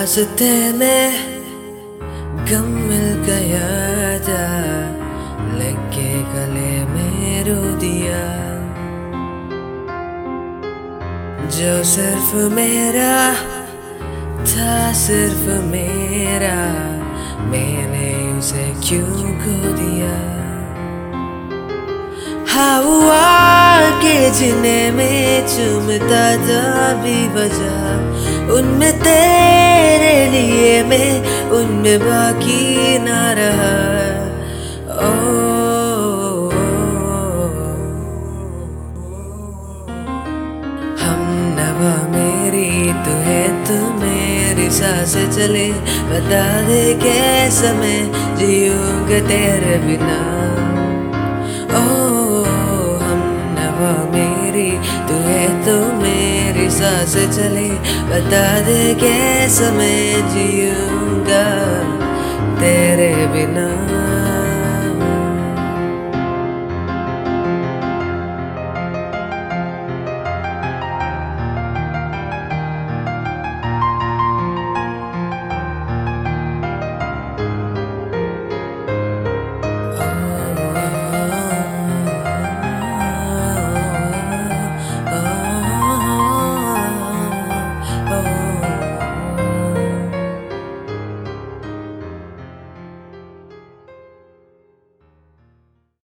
रास्ते में गम मिल गया था, लगे गले में रो दिया। जो सिर्फ मेरा था, सिर्फ मेरा, मैंने उसे क्यों खो दिया। हवा के जिन्हें में चूमता था बेवजह, उनमें तेरे लिए मैं, उनमें बाकी ना रहा। हम नवा मेरी तू है, तू मेरी सांस चले, बता दे कैसे मैं जीऊंगा तेरे बिना। मेरी तू है, तो मेरी सांस चले, बता दे कैसे मैं जीऊंगा तेरे बिना।